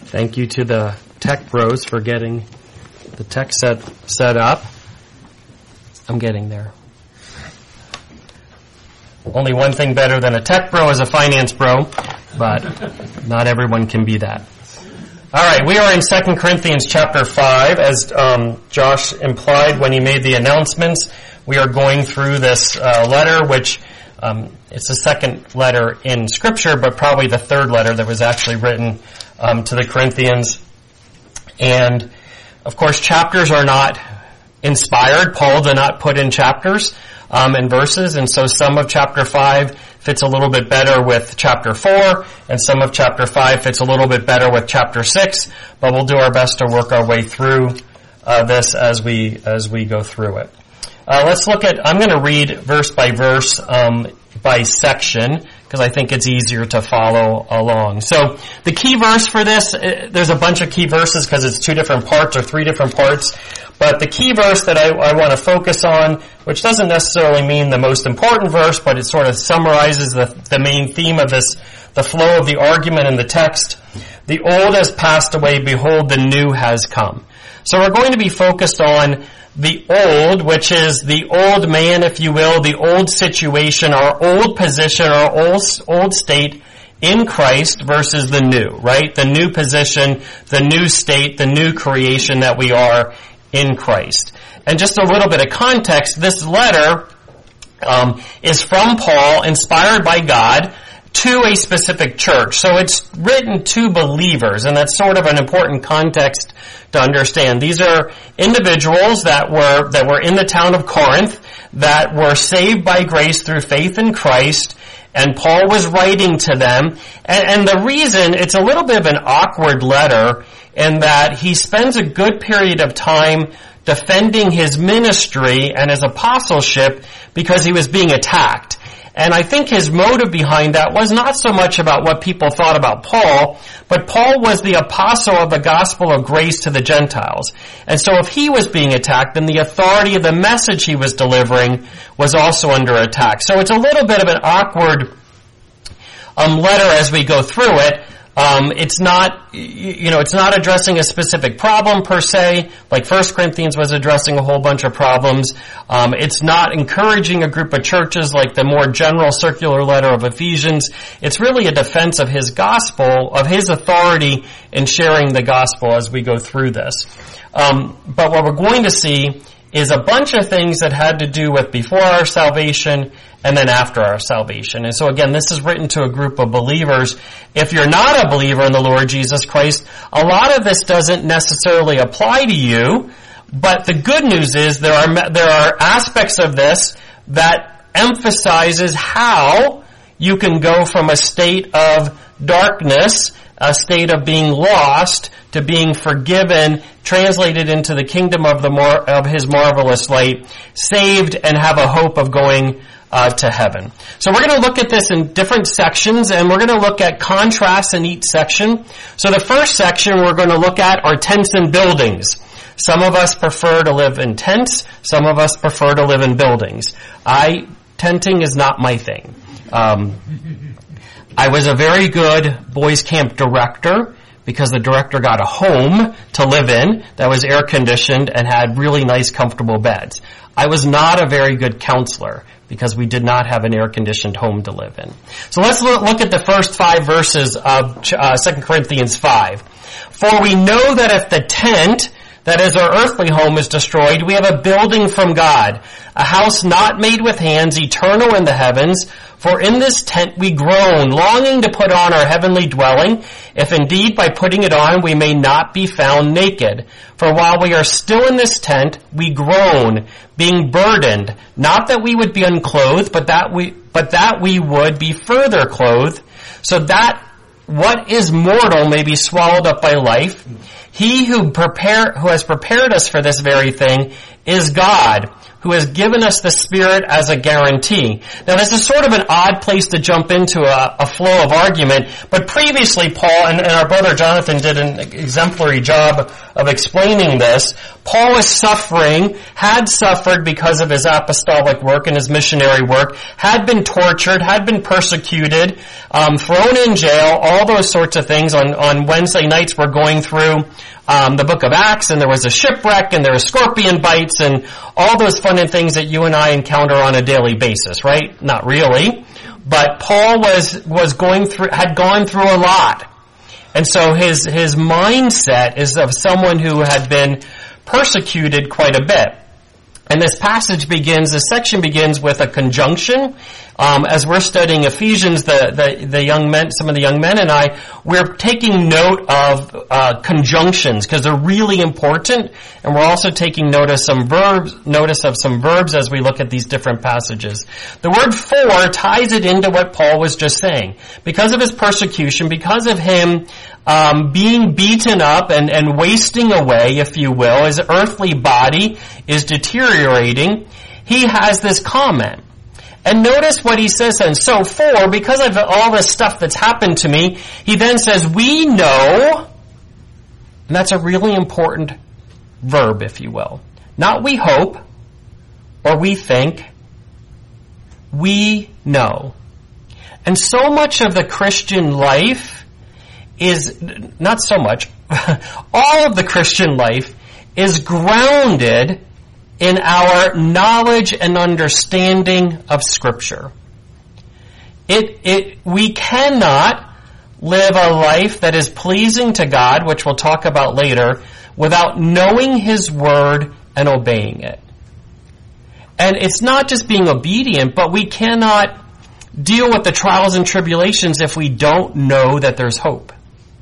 Thank you to the tech bros for getting the tech set up. I'm getting there. Only one thing better than a tech bro is a finance bro, but not everyone can be that. All right, we are in 2 Corinthians chapter 5. As Josh implied when he made the announcements, we are going through this letter, which it's the second letter in Scripture, but probably the third letter that was actually written to the Corinthians. And, of course, chapters are not inspired. Paul did not put in chapters and verses, and so some of chapter 5 fits a little bit better with chapter 4, and some of chapter 5 fits a little bit better with chapter 6, but we'll do our best to work our way through this as we go through it. Let's look at, I'm going to read verse by verse by section, because I think it's easier to follow along. So the key verse for this, there's a bunch of key verses because it's 2 different parts or 3 different parts, but the key verse that I want to focus on, which doesn't necessarily mean the most important verse, but it sort of summarizes the main theme of this, the flow of the argument in the text. The old has passed away, behold, the new has come. So we're going to be focused on the old, which is the old man, if you will, the old situation, our old position, our old state in Christ versus the new, right? The new position, the new state, the new creation that we are in Christ. And just a little bit of context, this letter is from Paul, inspired by God, to a specific church. So it's written to believers, and that's sort of an important context to understand. These are individuals that were in the town of Corinth, that were saved by grace through faith in Christ, and Paul was writing to them. And the reason, it's a little bit of an awkward letter in that he spends a good period of time defending his ministry and his apostleship because he was being attacked. And I think his motive behind that was not so much about what people thought about Paul, but Paul was the apostle of the gospel of grace to the Gentiles. And so if he was being attacked, then the authority of the message he was delivering was also under attack. So it's a little bit of an awkward letter as we go through it. It's not addressing a specific problem per se, like 1 Corinthians was addressing a whole bunch of problems. It's not encouraging a group of churches like the more general circular letter of Ephesians. It's really a defense of his gospel, of his authority in sharing the gospel as we go through this. But what we're going to see is a bunch of things that had to do with before our salvation and then after our salvation. And so again, this is written to a group of believers. If you're not a believer in the Lord Jesus Christ, a lot of this doesn't necessarily apply to you, but the good news is there are aspects of this that emphasizes how you can go from a state of darkness, a state of being lost, to being forgiven, translated into the kingdom of his marvelous light, saved, and have a hope of going to heaven. So we're going to look at this in different sections, and we're going to look at contrasts in each section. So the first section we're going to look at are tents and buildings. Some of us prefer to live in tents. Some of us prefer to live in buildings. Tenting is not my thing. I was a very good boys camp director because the director got a home to live in that was air conditioned and had really nice comfortable beds. I was not a very good counselor because we did not have an air conditioned home to live in. So let's look at the first 5 verses of 2 Corinthians 5. For we know that if the tent, that is our earthly home, is destroyed, we have a building from God, a house not made with hands, eternal in the heavens. For in this tent we groan, longing to put on our heavenly dwelling, if indeed by putting it on we may not be found naked. For while we are still in this tent, we groan, being burdened, not that we would be unclothed, but that we would be further clothed, so that what is mortal may be swallowed up by life. He who has prepared us for this very thing is God, who has given us the Spirit as a guarantee. Now, this is sort of an odd place to jump into a flow of argument, but previously Paul, and our brother Jonathan did an exemplary job of explaining this. Paul was suffering, had suffered because of his apostolic work and his missionary work, had been tortured, had been persecuted, thrown in jail, all those sorts of things. On Wednesday nights we're going through the book of Acts, and there was a shipwreck, and there were scorpion bites, and all those fun and things that you and I encounter on a daily basis, right? Not really. But Paul had gone through a lot. And so his mindset is of someone who had been persecuted quite a bit. And this section begins with a conjunction. As we're studying Ephesians, the young men, some of the young men and I, we're taking note of conjunctions because they're really important, and we're also taking notice of some verbs as we look at these different passages. The word for ties it into what Paul was just saying. Because of his persecution, because of him being beaten up and wasting away, if you will, his earthly body is deteriorating, he has this comment. And notice what he says then. So because of all this stuff that's happened to me, he then says, we know, and that's a really important verb, if you will. Not we hope, or we think, we know. And so much of the Christian life is, not so much, all of the Christian life is grounded in our knowledge and understanding of Scripture. We cannot live a life that is pleasing to God, which we'll talk about later, without knowing His Word and obeying it. And it's not just being obedient, but we cannot deal with the trials and tribulations if we don't know that there's hope.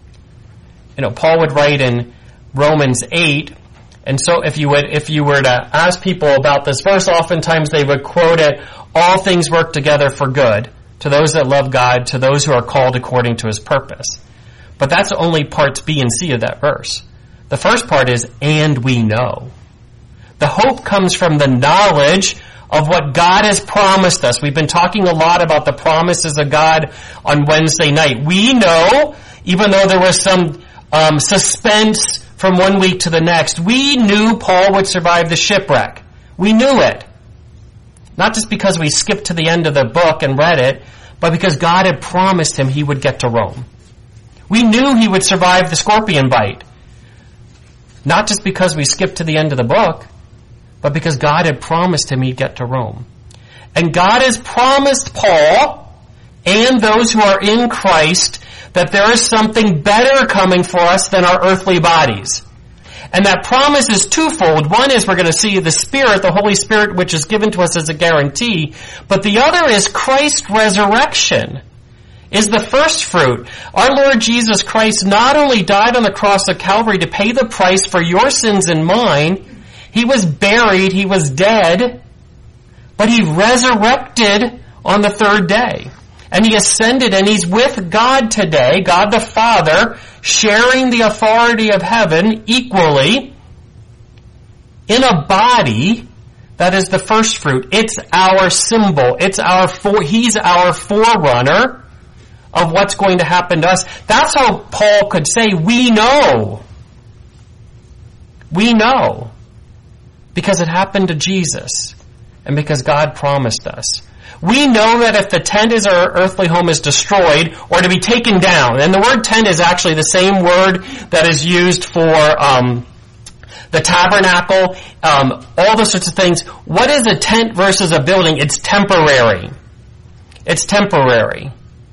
Paul would write in Romans 8, and so if you were to ask people about this verse, oftentimes they would quote it, all things work together for good, to those that love God, to those who are called according to His purpose. But that's only parts B and C of that verse. The first part is, and we know. The hope comes from the knowledge of what God has promised us. We've been talking a lot about the promises of God on Wednesday night. We know, even though there was some suspense from one week to the next, we knew Paul would survive the shipwreck. We knew it. Not just because we skipped to the end of the book and read it, but because God had promised him he would get to Rome. We knew he would survive the scorpion bite. Not just because we skipped to the end of the book, but because God had promised him he'd get to Rome. And God has promised Paul and those who are in Christ that there is something better coming for us than our earthly bodies. And that promise is twofold. One is we're going to see the Spirit, the Holy Spirit, which is given to us as a guarantee. But the other is Christ's resurrection is the first fruit. Our Lord Jesus Christ not only died on the cross of Calvary to pay the price for your sins and mine, He was buried, He was dead, but He resurrected on the third day. And He ascended, and He's with God today, God the Father, sharing the authority of heaven equally in a body that is the first fruit. It's our symbol. He's our forerunner of what's going to happen to us. That's how Paul could say, we know. We know. Because it happened to Jesus. And because God promised us. We know that if the tent is our earthly home is destroyed or to be taken down, and the word tent is actually the same word that is used for the tabernacle, all those sorts of things. What is a tent versus a building? It's temporary. It's temporary.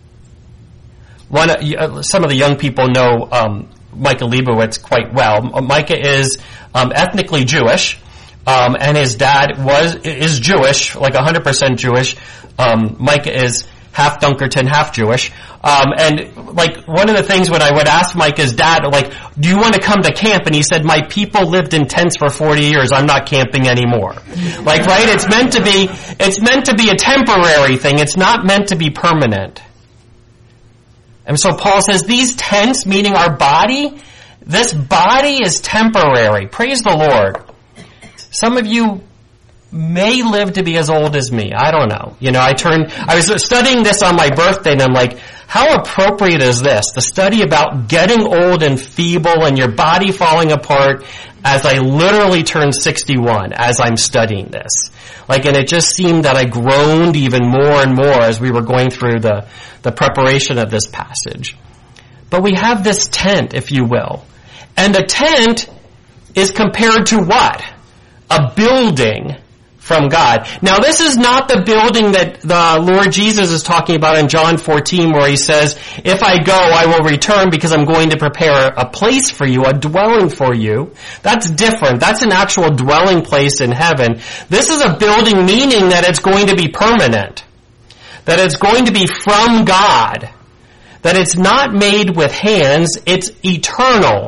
Some of the young people know Micah Leibowitz quite well. Micah is ethnically Jewish. And his dad is Jewish, like 100% Jewish. Micah is half Dunkerton, half Jewish. And like one of the things when I would ask Micah's dad, like, do you want to come to camp? And he said, my people lived in tents for 40 years. I'm not camping anymore. Like, right? It's meant to be a temporary thing. It's not meant to be permanent. And so Paul says these tents, meaning our body, this body is temporary. Praise the Lord. Some of you may live to be as old as me. I don't know. I was studying this on my birthday, and I'm like, how appropriate is this? The study about getting old and feeble and your body falling apart as I literally turned 61 as I'm studying this. And it just seemed that I groaned even more and more as we were going through the preparation of this passage. But we have this tent, if you will. And the tent is compared to what? A building from God. Now, this is not the building that the Lord Jesus is talking about in John 14, where he says, if I go, I will return because I'm going to prepare a place for you, a dwelling for you. That's different. That's an actual dwelling place in heaven. This is a building meaning that it's going to be permanent, that it's going to be from God, that it's not made with hands, it's eternal.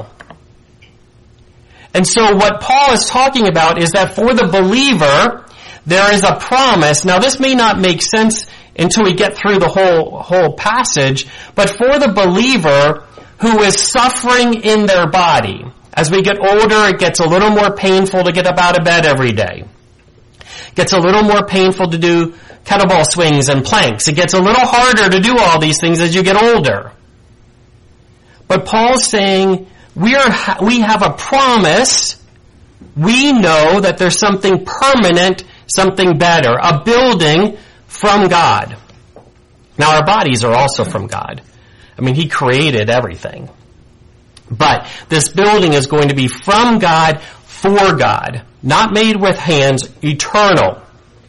And so what Paul is talking about is that for the believer, there is a promise. Now, this may not make sense until we get through the whole passage, but for the believer who is suffering in their body, as we get older, it gets a little more painful to get up out of bed every day. It gets a little more painful to do kettlebell swings and planks. It gets a little harder to do all these things as you get older. But Paul's saying, we have a promise. We know that there's something permanent, something better, a building from God. Now, our bodies are also from God. I mean, he created everything. But this building is going to be from God, for God, not made with hands, eternal.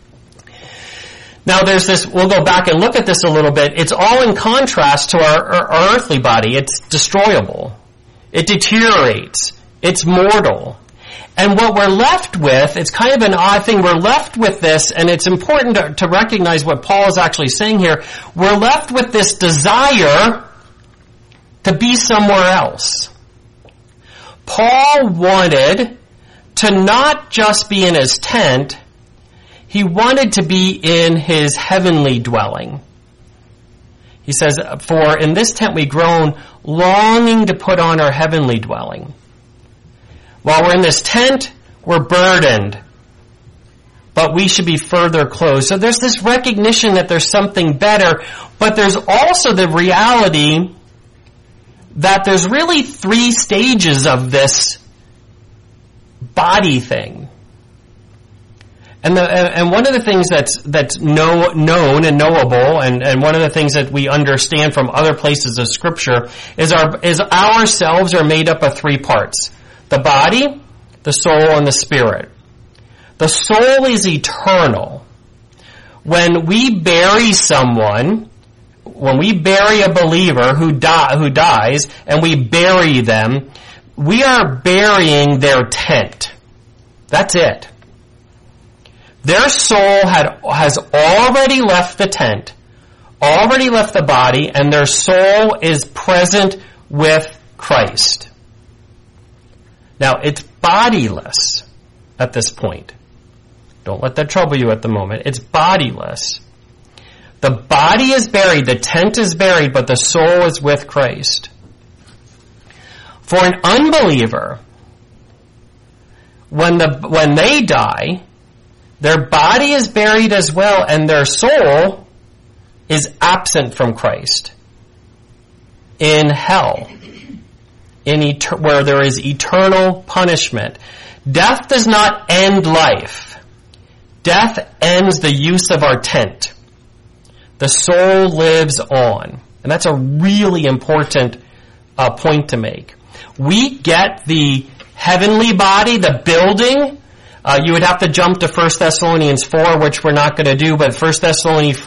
Now, there's this, we'll go back and look at this a little bit. It's all in contrast to our earthly body. It's destroyable. It deteriorates. It's mortal. And what we're left with, it's kind of an odd thing, we're left with this, and it's important to recognize what Paul is actually saying here. We're left with this desire to be somewhere else. Paul wanted to not just be in his tent, he wanted to be in his heavenly dwelling. He says, for in this tent we groan, longing to put on our heavenly dwelling. While we're in this tent, we're burdened, but we should be further clothed. So there's this recognition that there's something better, but there's also the reality that there's really 3 stages of this body thing. And one of the things that's known and knowable, and one of the things that we understand from other places of Scripture is ourselves are made up of 3 parts: the body, the soul, and the spirit. The soul is eternal. When we bury someone, when we bury a believer who dies, and we bury them, we are burying their tent. That's it. Their soul has already left the tent, already left the body, and their soul is present with Christ. Now, it's bodiless at this point. Don't let that trouble you at the moment. It's bodiless. The body is buried, the tent is buried, but the soul is with Christ. For an unbeliever, when they die, their body is buried as well, and their soul is absent from Christ in hell, where there is eternal punishment. Death does not end life. Death ends the use of our tent. The soul lives on. And that's a really important point to make. We get the heavenly body, the building. You would have to jump to 1 Thessalonians 4, which we're not going to do, but 1 Thessalonians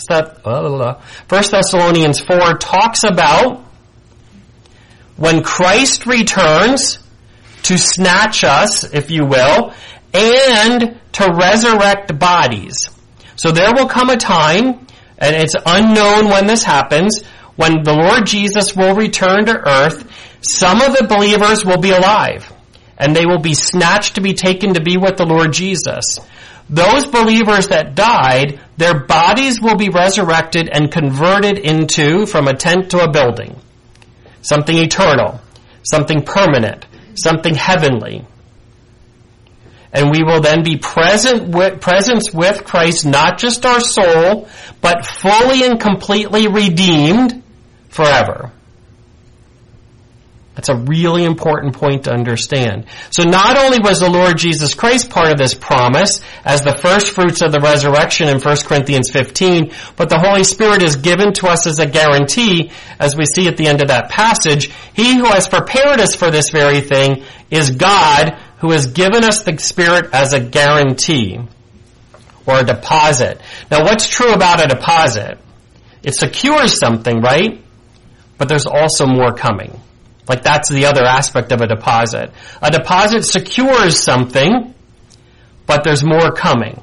4 talks about when Christ returns to snatch us, if you will, and to resurrect bodies. So there will come a time, and it's unknown when this happens, when the Lord Jesus will return to earth. Some of the believers will be alive, and they will be snatched to be taken to be with the Lord Jesus. Those believers that died, their bodies will be resurrected and converted from a tent to a building. Something eternal, something permanent, something heavenly. and we will then be presence with Christ, not just our soul, but fully and completely redeemed forever. That's a really important point to understand. So not only was the Lord Jesus Christ part of this promise as the first fruits of the resurrection in 1 Corinthians 15, but the Holy Spirit is given to us as a guarantee, as we see at the end of that passage. He who has prepared us for this very thing is God, who has given us the Spirit as a guarantee or a deposit. Now, what's true about a deposit? It secures something, right? But there's also more coming. Like, that's the other aspect of a deposit. A deposit secures something, but there's more coming.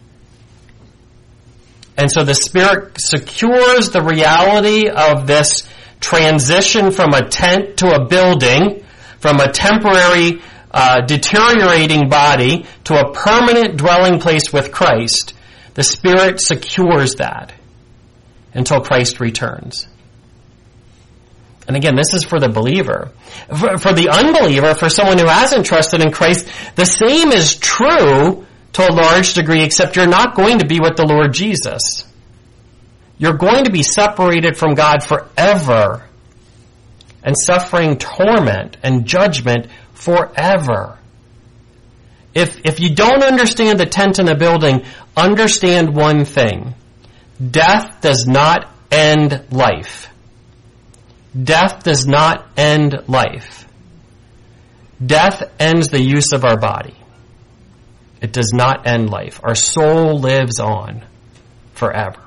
And so the Spirit secures the reality of this transition from a tent to a building, from a temporary deteriorating body to a permanent dwelling place with Christ. The Spirit secures that until Christ returns. And again, this is for the believer. For the unbeliever, for someone who hasn't trusted in Christ, the same is true to a large degree, except you're not going to be with the Lord Jesus. You're going to be separated from God forever and suffering torment and judgment forever. If you don't understand the tent and the building, understand one thing. Death does not end life. Death does not end life. Death ends the use of our body. It does not end life. Our soul lives on forever.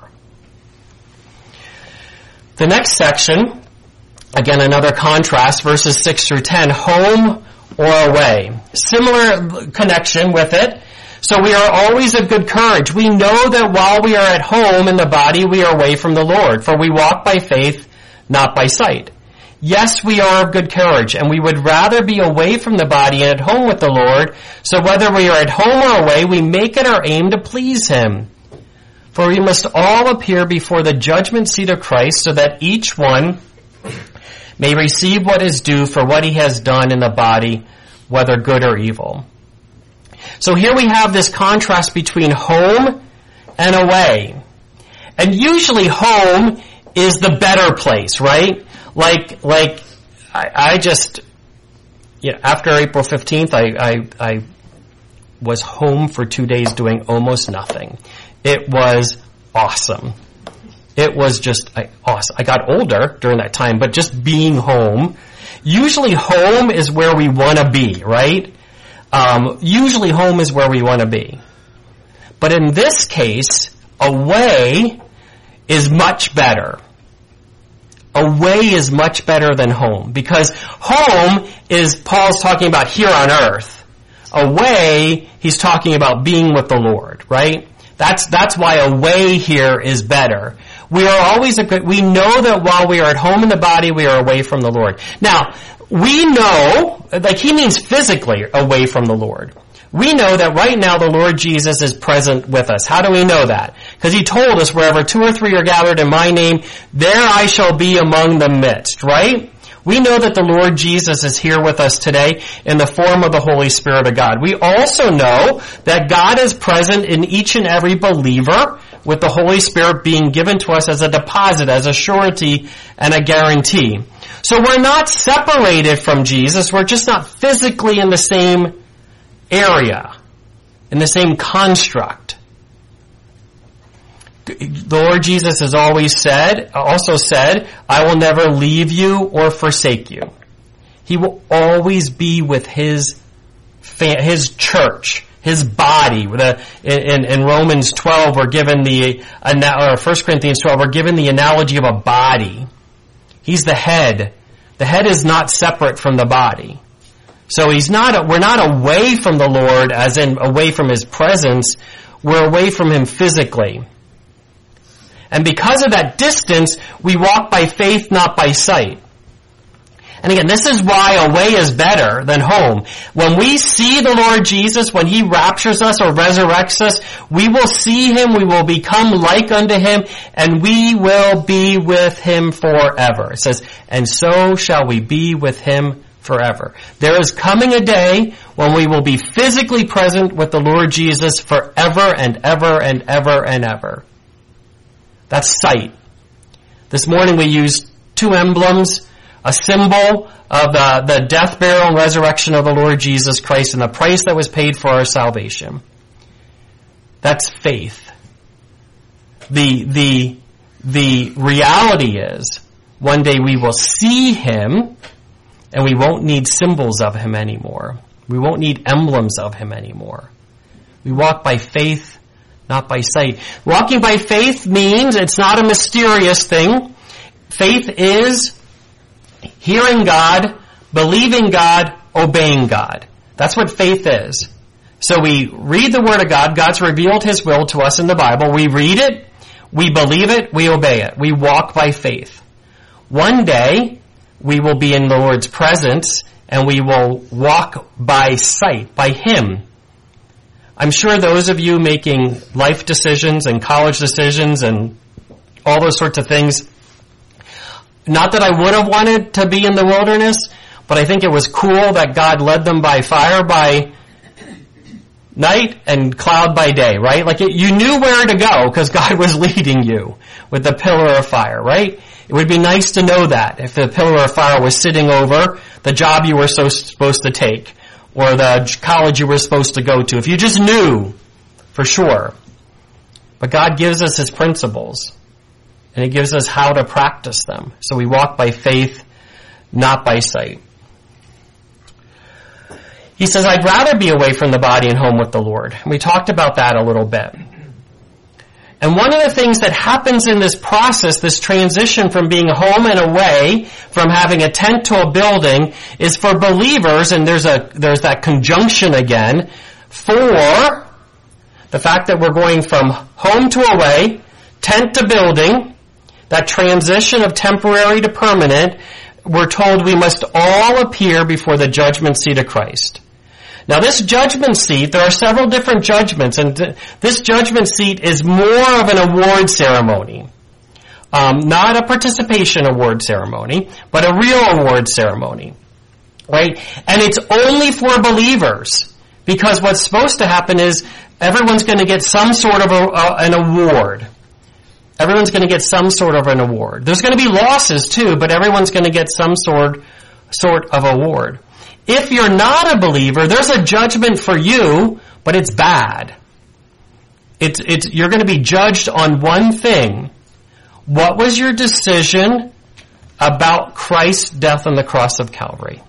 The next section, again another contrast, verses 6 through 10, home or away. Similar connection with it. So we are always of good courage. We know that while we are at home in the body, we are away from the Lord, for we walk by faith, not by sight. Yes, we are of good courage, and we would rather be away from the body and at home with the Lord, so whether we are at home or away, we make it our aim to please Him. For we must all appear before the judgment seat of Christ, so that each one may receive what is due for what he has done in the body, whether good or evil. So here we have this contrast between home and away. And usually home is the better place, right? I just, after April 15th, I was home for 2 days doing almost nothing. It was awesome. It was just awesome. I got older during that time, but just being home. Usually home is where we want to be, right? Usually home is where we want to be. But in this case, away is much better. Away is much better than home, because home is Paul's talking about here on earth. Away, he's talking about being with the Lord, right? That's why away here is better. We are always we know that while we are at home in the body, we are away from the Lord. Now, we know, he means physically away from the Lord. We know that right now the Lord Jesus is present with us. How do we know that? Because He told us, wherever 2 or 3 are gathered in My name, there I shall be among the midst, right? We know that the Lord Jesus is here with us today in the form of the Holy Spirit of God. We also know that God is present in each and every believer, with the Holy Spirit being given to us as a deposit, as a surety, and a guarantee. So we're not separated from Jesus. We're just not physically in the same area, in the same construct. The Lord Jesus has also said, I will never leave you or forsake you. He will always be with His church, His body. In Romans 12, or 1 Corinthians 12, we're given the analogy of a body. He's the head. The head is not separate from the body. So we're not away from the Lord, as in away from His presence. We're away from Him physically. And because of that distance, we walk by faith, not by sight. And again, this is why away is better than home. When we see the Lord Jesus, when He raptures us or resurrects us, we will see Him, we will become like unto Him, and we will be with Him forever. It says, and so shall we be with Him forever. There is coming a day when we will be physically present with the Lord Jesus forever and ever and ever and ever. That's sight. This morning we used two emblems, a symbol of the death, burial, and resurrection of the Lord Jesus Christ and the price that was paid for our salvation. That's faith. The reality is, one day we will see Him, and we won't need symbols of Him anymore. We won't need emblems of Him anymore. We walk by faith, not by sight. Walking by faith means it's not a mysterious thing. Faith is hearing God, believing God, obeying God. That's what faith is. So we read the Word of God. God's revealed His will to us in the Bible. We read it, we believe it, we obey it. We walk by faith. One day, we will be in the Lord's presence, and we will walk by sight, by Him. I'm sure those of you making life decisions and college decisions and all those sorts of things, not that I would have wanted to be in the wilderness, but I think it was cool that God led them by fire by night and cloud by day, right? Like you knew where to go because God was leading you with the pillar of fire, right? It would be nice to know that if the pillar of fire was sitting over the job you were supposed to take or the college you were supposed to go to. If you just knew for sure. But God gives us His principles, and He gives us how to practice them. So we walk by faith, not by sight. He says, I'd rather be away from the body and home with the Lord. And we talked about that a little bit. And one of the things that happens in this process, this transition from being home and away, from having a tent to a building, is for believers, and there's that conjunction again, for the fact that we're going from home to away, tent to building, that transition of temporary to permanent, we're told we must all appear before the judgment seat of Christ. Now this judgment seat, there are several different judgments, and this judgment seat is more of an award ceremony. Not a participation award ceremony, but a real award ceremony. Right? And it's only for believers, because what's supposed to happen is everyone's going to get some sort of an award. Everyone's going to get some sort of an award. There's going to be losses too, but everyone's going to get some sort of award. If you're not a believer, there's a judgment for you, but it's bad. You're going to be judged on one thing. What was your decision about Christ's death on the cross of Calvary?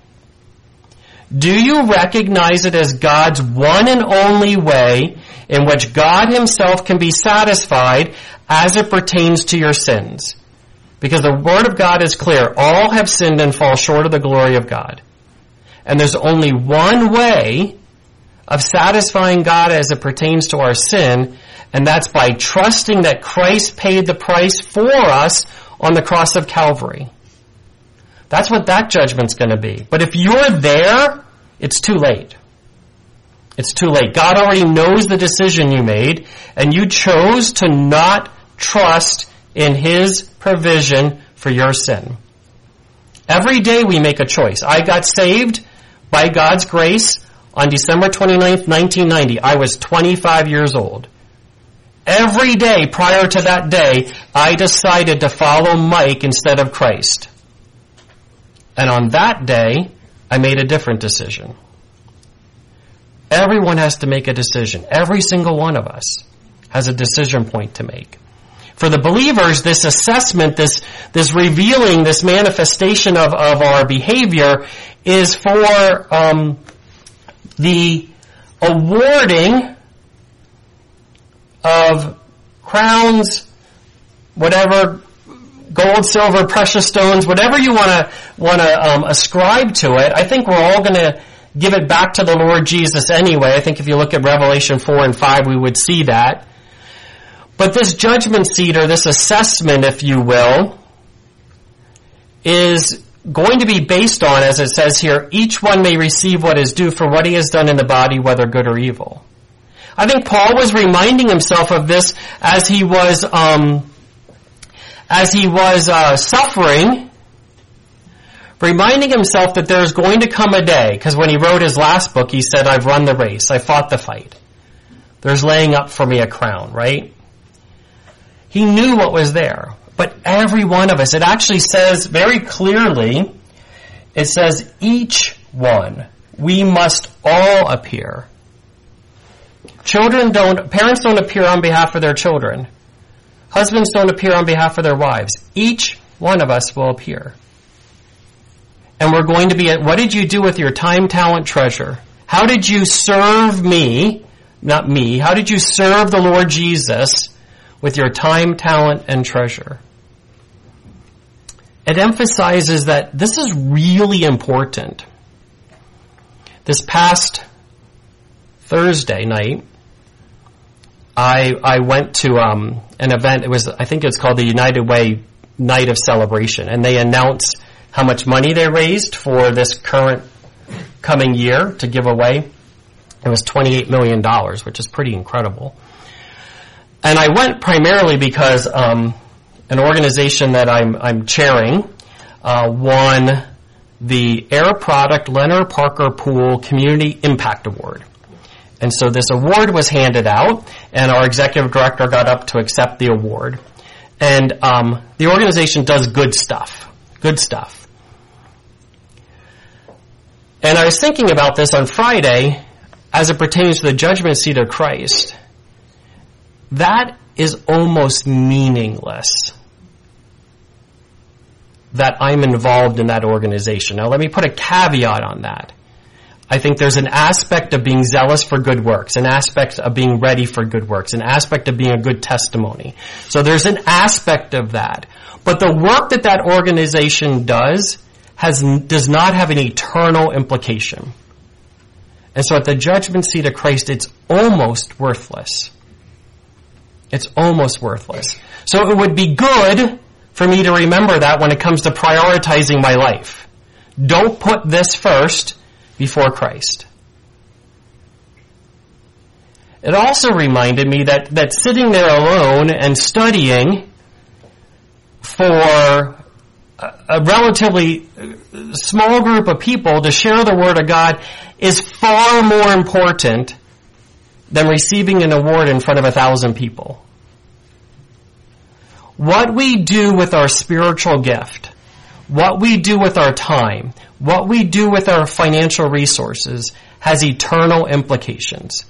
Do you recognize it as God's one and only way in which God Himself can be satisfied as it pertains to your sins? Because the Word of God is clear. All have sinned and fall short of the glory of God. And there's only one way of satisfying God as it pertains to our sin, and that's by trusting that Christ paid the price for us on the cross of Calvary. That's what that judgment's going to be. But if you're there, it's too late. It's too late. God already knows the decision you made, and you chose to not trust in His provision for your sin. Every day we make a choice. I got saved by God's grace on December 29th, 1990. I was 25 years old. Every day prior to that day, I decided to follow Mike instead of Christ. And on that day, I made a different decision. Everyone has to make a decision. Every single one of us has a decision point to make. For the believers, this assessment, this revealing, this manifestation of our behavior is for the awarding of crowns, whatever, gold, silver, precious stones, whatever you want to ascribe to it. I think we're all going to give it back to the Lord Jesus anyway. I think if you look at Revelation 4 and 5, we would see that. But this judgment seat, or this assessment, if you will, is going to be based on, as it says here, each one may receive what is due for what he has done in the body, whether good or evil. I think Paul was reminding himself of this as he was suffering reminding himself that there's going to come a day, because when he wrote his last book, he said, I've run the race, I fought the fight. There's laying up for me a crown, right? He knew what was there. But every one of us, it actually says very clearly, it says each one, we must all appear. Parents don't appear on behalf of their children. Husbands don't appear on behalf of their wives. Each one of us will appear. And we're going to be at, what did you do with your time, talent, treasure? How did you serve me, not me, how did you serve the Lord Jesus with your time, talent, and treasure? It emphasizes that this is really important. This past Thursday night, I went to an event. I think it's called the United Way Night of Celebration, and they announced how much money they raised for this coming year to give away. It was $28 million, which is pretty incredible. And I went primarily because an organization that I'm chairing won the Air Product Leonard Parker Pool Community Impact Award. And so this award was handed out, and our executive director got up to accept the award. And the organization does good stuff. Good stuff. And I was thinking about this on Friday as it pertains to the judgment seat of Christ. That is almost meaningless that I'm involved in that organization. Now let me put a caveat on that. I think there's an aspect of being zealous for good works, an aspect of being ready for good works, an aspect of being a good testimony. So there's an aspect of that. But the work that organization does not have an eternal implication. And so at the judgment seat of Christ, it's almost worthless. It's almost worthless. So it would be good for me to remember that when it comes to prioritizing my life. Don't put this first before Christ. It also reminded me that sitting there alone and studying for a relatively small group of people to share the Word of God is far more important than receiving an award in front of 1,000 people. What we do with our spiritual gift, what we do with our time, what we do with our financial resources has eternal implications.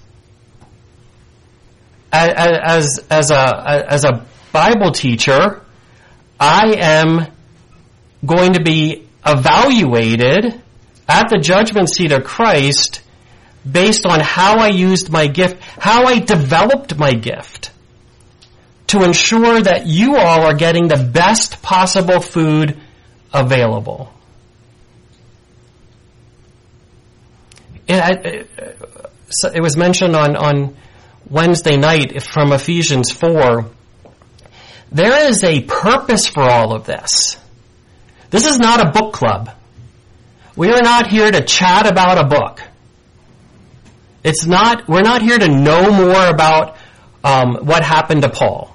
As a Bible teacher, I am going to be evaluated at the judgment seat of Christ based on how I used my gift, how I developed my gift to ensure that you all are getting the best possible food available. It was mentioned on Wednesday night from Ephesians 4. There is a purpose for all of this. This is not a book club. We are not here to chat about a book. We're not here to know more about what happened to Paul.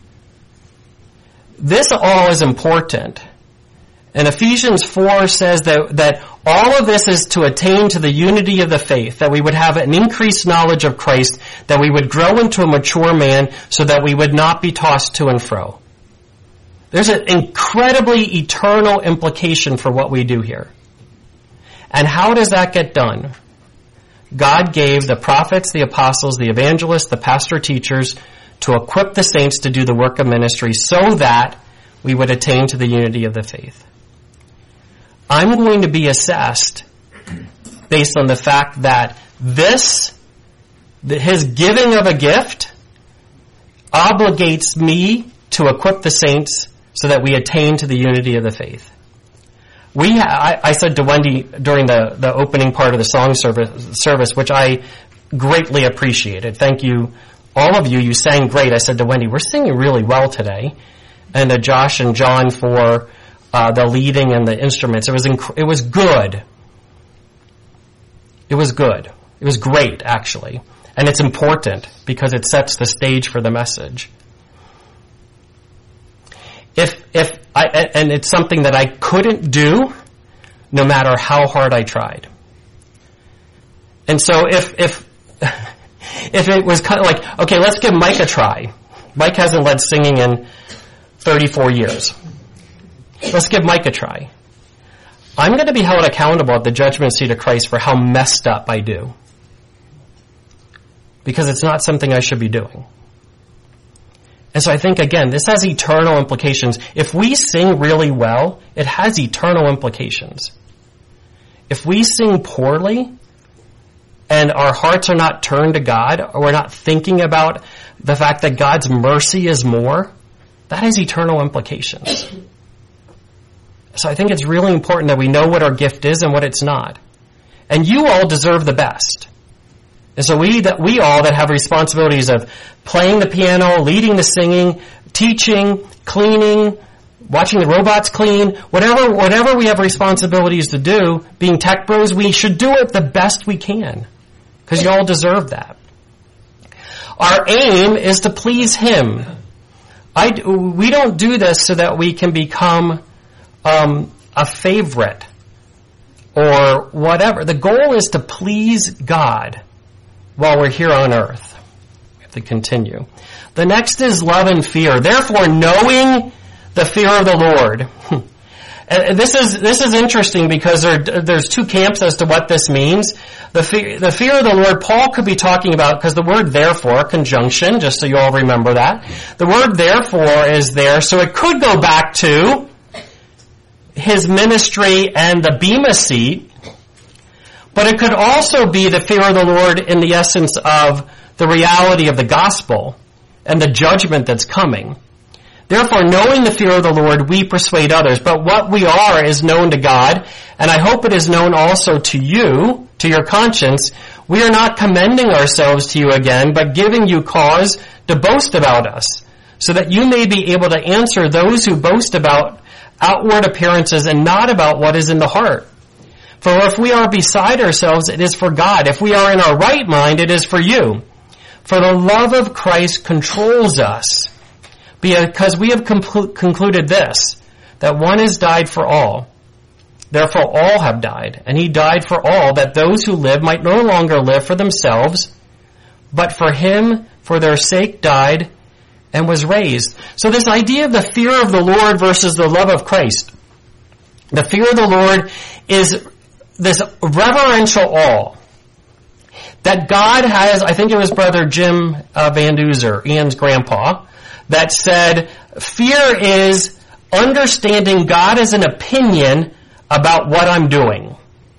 This all is important. And Ephesians 4 says that all of this is to attain to the unity of the faith, that we would have an increased knowledge of Christ, that we would grow into a mature man so that we would not be tossed to and fro. There's an incredibly eternal implication for what we do here. And how does that get done? God gave the prophets, the apostles, the evangelists, the pastor teachers to equip the saints to do the work of ministry so that we would attain to the unity of the faith. I'm going to be assessed based on the fact that his giving of a gift obligates me to equip the saints so that we attain to the unity of the faith. I said to Wendy during the opening part of the song service, which I greatly appreciated. Thank you, all of you. You sang great. I said to Wendy, we're singing really well today. And to Josh and John for the leading and the instruments. It was good. It was good. It was great, actually. And it's important because it sets the stage for the message. And it's something that I couldn't do no matter how hard I tried. And so if it was kind of like, okay, let's give Mike a try. Mike hasn't led singing in 34 years. Let's give Mike a try. I'm going to be held accountable at the judgment seat of Christ for how messed up I do. Because it's not something I should be doing. And so I think, again, this has eternal implications. If we sing really well, it has eternal implications. If we sing poorly, and our hearts are not turned to God, or we're not thinking about the fact that God's mercy is more, that has eternal implications. So I think it's really important that we know what our gift is and what it's not. And you all deserve the best. And so we all that have responsibilities of playing the piano, leading the singing, teaching, cleaning, watching the robots clean, whatever we have responsibilities to do, being tech bros, we should do it the best we can. Because you all deserve that. Our aim is to please Him. We don't do this so that we can become a favorite or whatever. The goal is to please God while we're here on earth. We have to continue. The next is love and fear. Therefore, knowing the fear of the Lord. This is interesting because there's two camps as to what this means. The fear of the Lord, Paul could be talking about, because the word therefore, conjunction, just so you all remember that. The word therefore is there, so it could go back to his ministry and the Bema seat, but it could also be the fear of the Lord in the essence of the reality of the gospel and the judgment that's coming. Therefore, knowing the fear of the Lord, we persuade others. But what we are is known to God, and I hope it is known also to you, to your conscience. We are not commending ourselves to you again, but giving you cause to boast about us, so that you may be able to answer those who boast about outward appearances and not about what is in the heart. For if we are beside ourselves, it is for God. If we are in our right mind, it is for you. For the love of Christ controls us, because we have concluded this, that one has died for all. Therefore all have died, and he died for all, that those who live might no longer live for themselves, but for him, for their sake, died and was raised. So this idea of the fear of the Lord versus the love of Christ. The fear of the Lord is this reverential awe that God has. I think it was Brother Jim Van Duzer, Ian's grandpa, that said, fear is understanding God as an opinion about what I'm doing.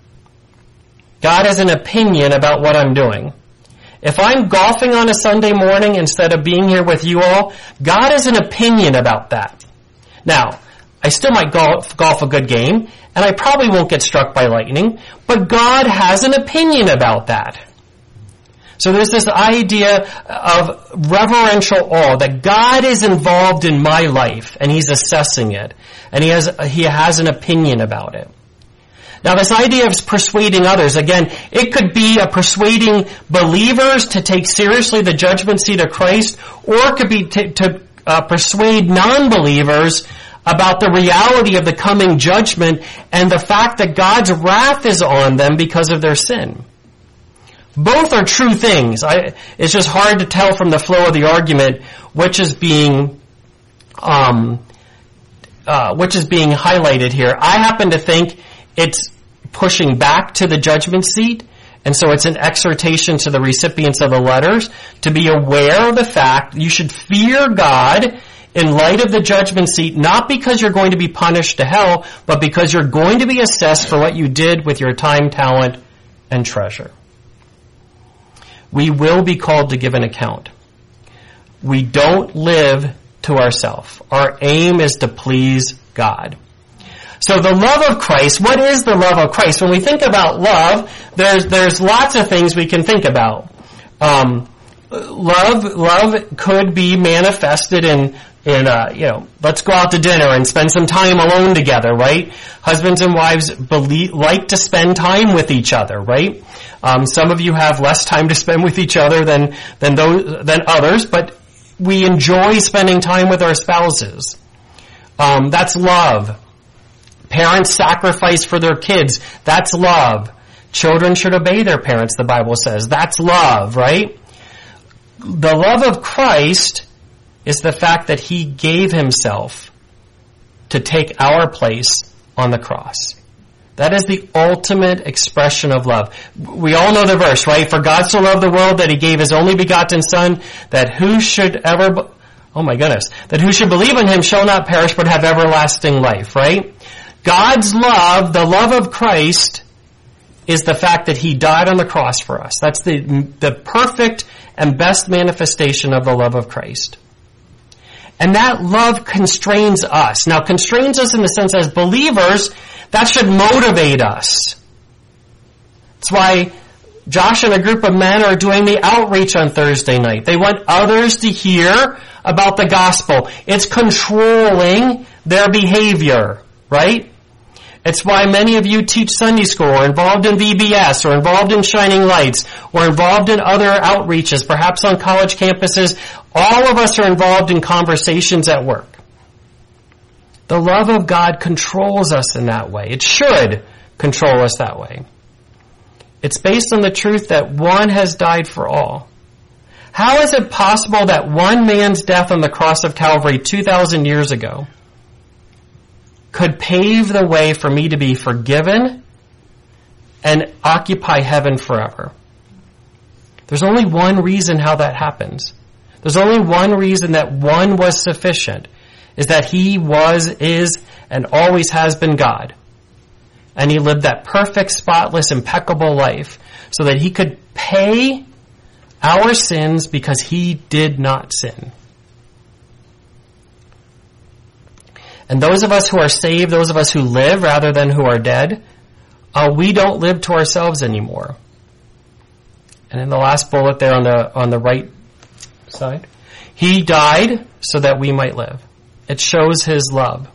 God has an opinion about what I'm doing. If I'm golfing on a Sunday morning instead of being here with you all, God has an opinion about that. Now, I still might golf a good game, and I probably won't get struck by lightning, but God has an opinion about that. So there's this idea of reverential awe, that God is involved in my life, and He's assessing it, and He has an opinion about it. Now this idea of persuading others, again, it could be a persuading believers to take seriously the judgment seat of Christ, or it could be to persuade non-believers about the reality of the coming judgment and the fact that God's wrath is on them because of their sin. Both are true things. It's just hard to tell from the flow of the argument which is being highlighted here. I happen to think it's pushing back to the judgment seat, and so it's an exhortation to the recipients of the letters to be aware of the fact you should fear God in light of the judgment seat, not because you're going to be punished to hell, but because you're going to be assessed for what you did with your time, talent, and treasure. We will be called to give an account. We don't live to ourselves. Our aim is to please God. So the love of Christ, what is the love of Christ? When we think about love, there's lots of things we can think about. Love could be manifested in let's go out to dinner and spend some time alone together, right? Husbands and wives like to spend time with each other, right? Some of you have less time to spend with each other than others, but we enjoy spending time with our spouses. That's love. Parents sacrifice for their kids. That's love. Children should obey their parents, the Bible says. That's love, right? The love of Christ is the fact that he gave himself to take our place on the cross. That is the ultimate expression of love. We all know the verse, right? For God so loved the world that he gave his only begotten Son, that who should believe in him shall not perish but have everlasting life, right? God's love, the love of Christ, is the fact that he died on the cross for us. That's the perfect and best manifestation of the love of Christ. And that love constrains us. Now, constrains us in the sense as believers, that should motivate us. That's why Josh and a group of men are doing the outreach on Thursday night. They want others to hear about the gospel. It's controlling their behavior, right? It's why many of you teach Sunday school, or involved in VBS, or involved in Shining Lights, or involved in other outreaches, perhaps on college campuses. All of us are involved in conversations at work. The love of God controls us in that way. It should control us that way. It's based on the truth that one has died for all. How is it possible that one man's death on the cross of Calvary 2,000 years ago could pave the way for me to be forgiven and occupy heaven forever? There's only one reason how that happens. There's only one reason that one was sufficient, is that he was, is, and always has been God. And he lived that perfect, spotless, impeccable life so that he could pay our sins because he did not sin. And those of us who are saved, those of us who live rather than who are dead, we don't live to ourselves anymore. And in the last bullet there on the right side, he died so that we might live. It shows his love.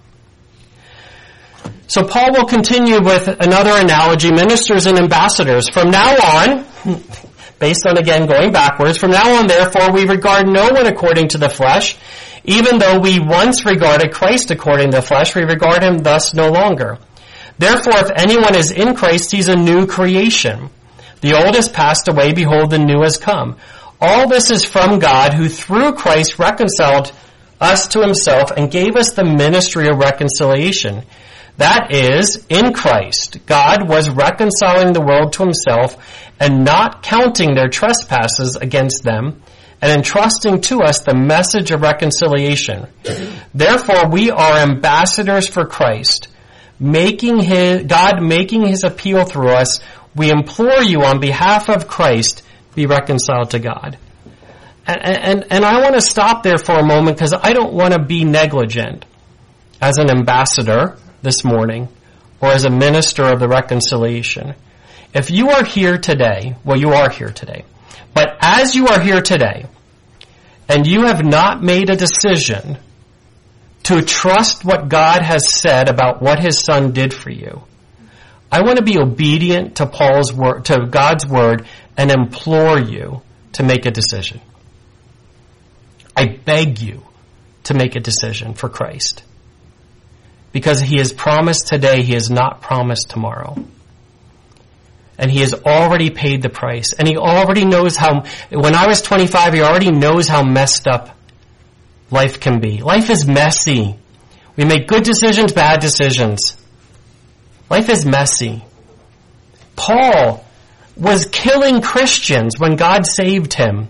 So Paul will continue with another analogy, ministers and ambassadors. From now on, based on, again, going backwards, from now on, therefore, we regard no one according to the flesh. Even though we once regarded Christ according to the flesh, we regard him thus no longer. Therefore, if anyone is in Christ, he's a new creation. The old has passed away, behold, the new has come. All this is from God, who through Christ reconciled us to himself and gave us the ministry of reconciliation. That is, in Christ, God was reconciling the world to himself and not counting their trespasses against them, and entrusting to us the message of reconciliation. Therefore, we are ambassadors for Christ, God making his appeal through us. We implore you on behalf of Christ, be reconciled to God. And I want to stop there for a moment because I don't want to be negligent as an ambassador this morning or as a minister of the reconciliation. If you are here today, well, you are here today, but as you are here today and you have not made a decision to trust what God has said about what his Son did for you, I want to be obedient to Paul's word, to God's word, and implore you to make a decision. I beg you to make a decision for Christ. Because he has promised today, he has not promised tomorrow. And he has already paid the price. And he already knows how, when I was 25, he already knows how messed up life can be. Life is messy. We make good decisions, bad decisions. Life is messy. Paul was killing Christians when God saved him.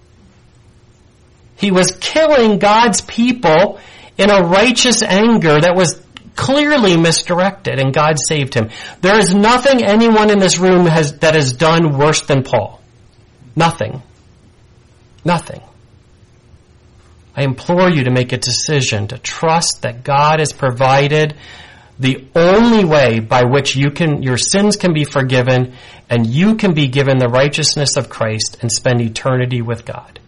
He was killing God's people in a righteous anger that was clearly misdirected, and God saved him. There is nothing anyone in this room that has done worse than Paul. Nothing. Nothing. I implore you to make a decision to trust that God has provided the only way by which your sins can be forgiven and you can be given the righteousness of Christ and spend eternity with God.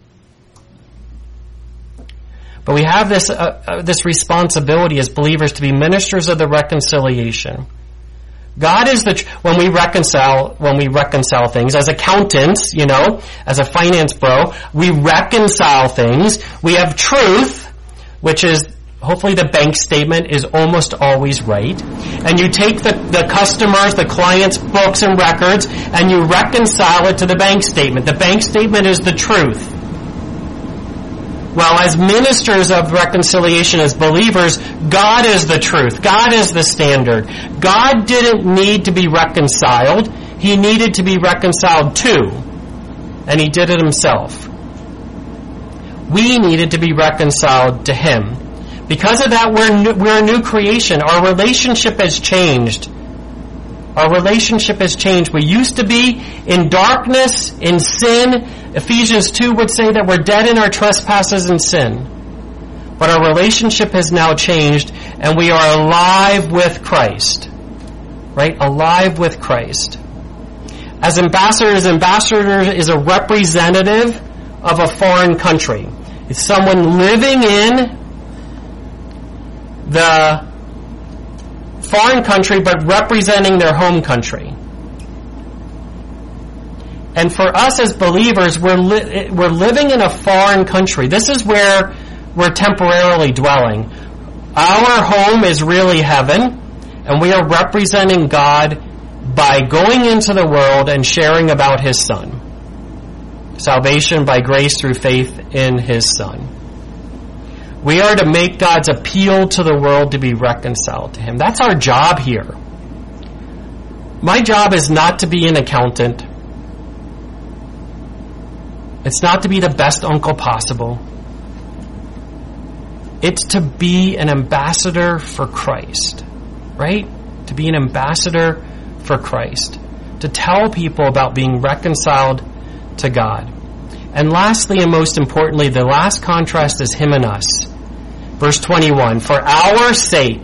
But we have this responsibility as believers to be ministers of the reconciliation. God is when we reconcile things as accountants, as a finance bro, we reconcile things. We have truth, which is hopefully the bank statement is almost always right. And you take the customers, the client's books and records, and you reconcile it to the bank statement. The bank statement is the truth. Well, as ministers of reconciliation, as believers, God is the truth. God is the standard. God didn't need to be reconciled. He needed to be reconciled to. And He did it Himself. We needed to be reconciled to Him. Because of that, we're a new creation. Our relationship has changed. Our relationship has changed. We used to be in darkness, in sin. Ephesians 2 would say that we're dead in our trespasses and sin. But our relationship has now changed, and we are alive with Christ. Right? Alive with Christ. As ambassador is a representative of a foreign country. It's someone living in the foreign country, but representing their home country. And for us as believers, we're living in a foreign country. This is where we're temporarily dwelling. Our home is really heaven, and we are representing God by going into the world and sharing about His Son. Salvation by grace through faith in His Son. We are to make God's appeal to the world to be reconciled to Him. That's our job here. My job is not to be an accountant. It's not to be the best uncle possible. It's to be an ambassador for Christ. Right? To be an ambassador for Christ. To tell people about being reconciled to God. And lastly and most importantly, the last contrast is Him and us. Verse 21, for our sake,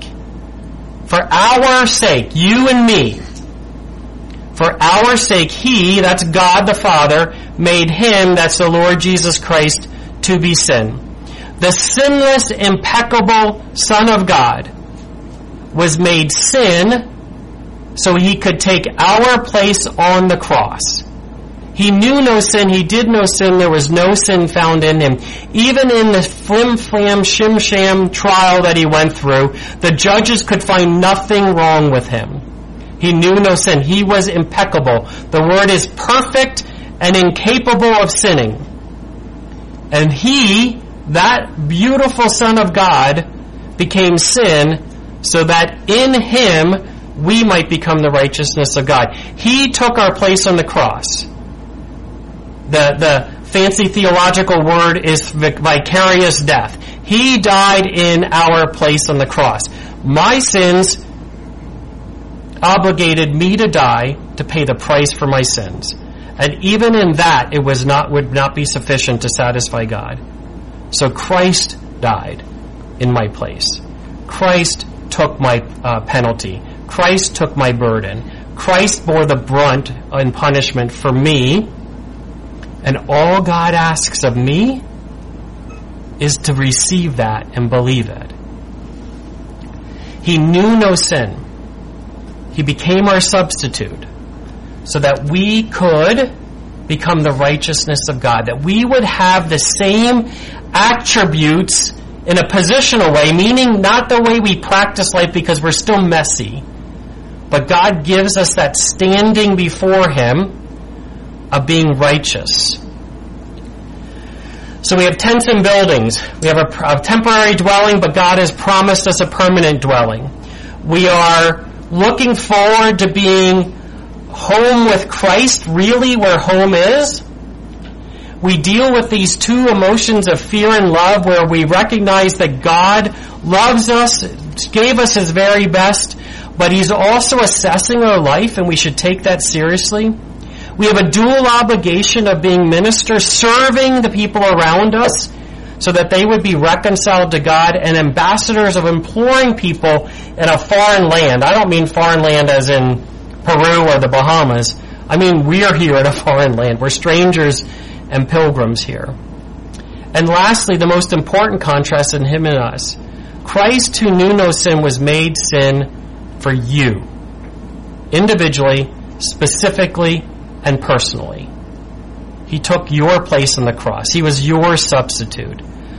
you and me, for our sake, He, that's God the Father, made Him, that's the Lord Jesus Christ, to be sin. The sinless, impeccable Son of God was made sin so He could take our place on the cross. He knew no sin. He did no sin. There was no sin found in Him. Even in the flim-flam, shim-sham trial that He went through, the judges could find nothing wrong with Him. He knew no sin. He was impeccable. The word is perfect and incapable of sinning. And He, that beautiful Son of God, became sin so that in Him we might become the righteousness of God. He took our place on the cross. The fancy theological word is vicarious death. He died in our place on the cross. My sins obligated me to die to pay the price for my sins. And even in that, it would not be sufficient to satisfy God. So Christ died in my place. Christ took my penalty. Christ took my burden. Christ bore the brunt and punishment for me. And all God asks of me is to receive that and believe it. He knew no sin. He became our substitute so that we could become the righteousness of God, that we would have the same attributes in a positional way, meaning not the way we practice life because we're still messy, but God gives us that standing before Him of being righteous. So we have tents and buildings. We have a temporary dwelling, but God has promised us a permanent dwelling. We are looking forward to being home with Christ, really where home is. We deal with these two emotions of fear and love where we recognize that God loves us, gave us His very best, but He's also assessing our life, and we should take that seriously. We have a dual obligation of being ministers, serving the people around us so that they would be reconciled to God, and ambassadors of imploring people in a foreign land. I don't mean foreign land as in Peru or the Bahamas. I mean we're here in a foreign land. We're strangers and pilgrims here. And lastly, the most important contrast in Him and us. Christ, who knew no sin, was made sin for you. Individually, specifically, and personally. He took your place on the cross. He was your substitute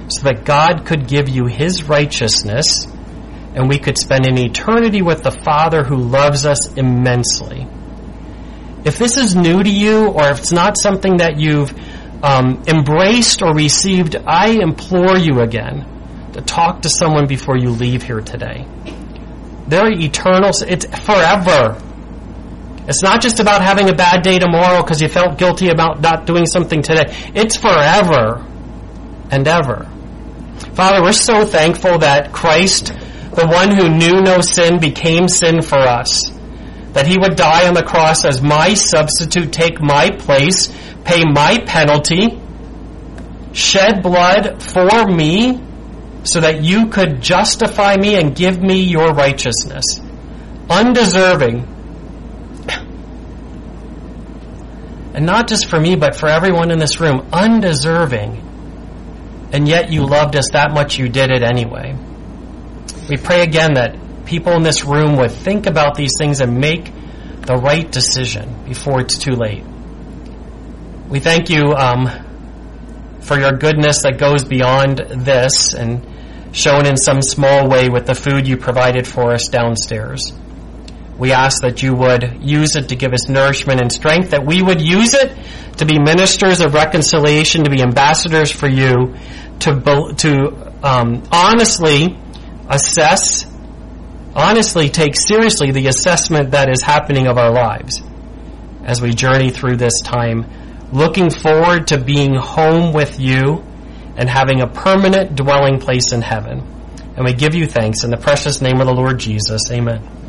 so that God could give you His righteousness and we could spend an eternity with the Father who loves us immensely. If this is new to you, or if it's not something that you've embraced or received, I implore you again to talk to someone before you leave here today. They're eternal. It's forever. It's not just about having a bad day tomorrow because you felt guilty about not doing something today. It's forever and ever. Father, we're so thankful that Christ, the one who knew no sin, became sin for us. That He would die on the cross as my substitute, take my place, pay my penalty, shed blood for me, so that you could justify me and give me your righteousness. Undeserving. And not just for me, but for everyone in this room. Undeserving. And yet you loved us that much you did it anyway. We pray again that people in this room would think about these things and make the right decision before it's too late. We thank you for your goodness that goes beyond this and shown in some small way with the food you provided for us downstairs. We ask that you would use it to give us nourishment and strength, that we would use it to be ministers of reconciliation, to be ambassadors for you, to honestly assess, honestly take seriously the assessment that is happening of our lives as we journey through this time, looking forward to being home with you and having a permanent dwelling place in heaven. And we give you thanks in the precious name of the Lord Jesus. Amen.